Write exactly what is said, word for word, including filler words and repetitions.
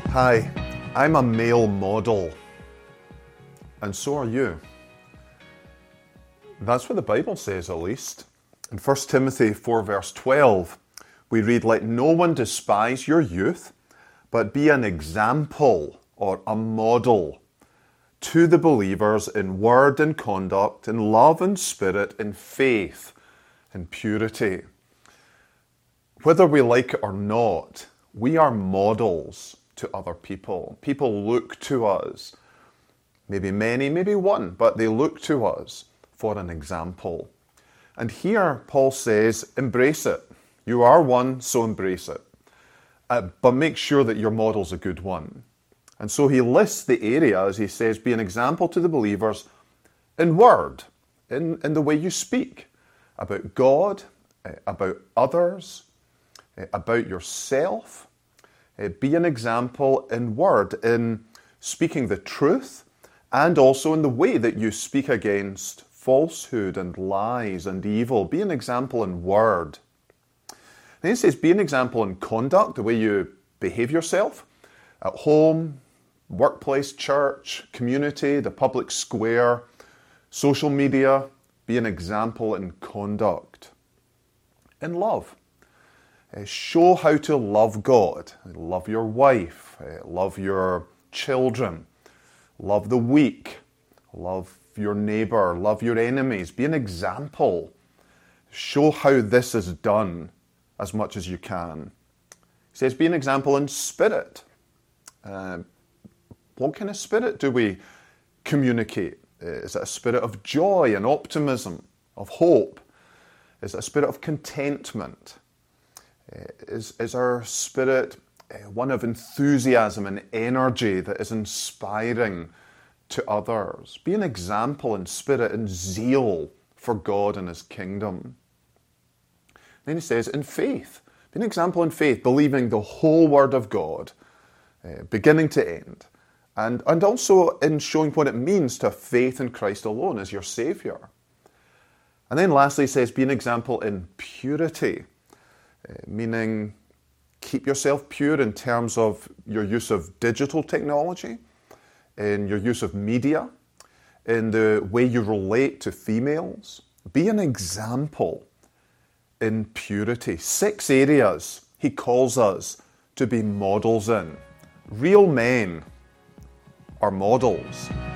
Hi, I'm a male model, and so are you. That's what the Bible says, at least. In First Timothy four verse twelve, we read, "Let no one despise your youth, but be an example or a model to the believers in word and conduct, in love and spirit, in faith and purity." Whether we like it or not, we are models to other people. People look to us, maybe many, maybe one, but they look to us for an example. And here Paul says, embrace it. You are one, so embrace it. Uh, but make sure that your model's a good one. And so he lists the areas, he says, be an example to the believers in word, in, in the way you speak, about God, uh, about others, uh, about yourself. Uh, be an example in word, in speaking the truth, and also in the way that you speak against falsehood and lies and evil. Be an example in word. Then he says, be an example in conduct, the way you behave yourself, at home, workplace, church, community, the public square, social media. Be an example in conduct. In love. Uh, show how to love God. Love your wife. Uh, love your children. Love the weak. Love your neighbour. Love your enemies. Be an example. Show how this is done as much as you can. He says, be an example in spirit. Uh, what kind of spirit do we communicate? Is it a spirit of joy and optimism, of hope? Is it a spirit of contentment? Uh, is, is our spirit uh, one of enthusiasm and energy that is inspiring to others? Be an example in spirit and zeal for God and His kingdom. Then he says, in faith. Be an example in faith, believing the whole Word of God, uh, beginning to end. And, and also in showing what it means to have faith in Christ alone as your Saviour. And then lastly he says, be an example in purity. Uh, meaning, keep yourself pure in terms of your use of digital technology, in your use of media, in the way you relate to females. Be an example in purity. Six areas he calls us to be models in. Real men are models.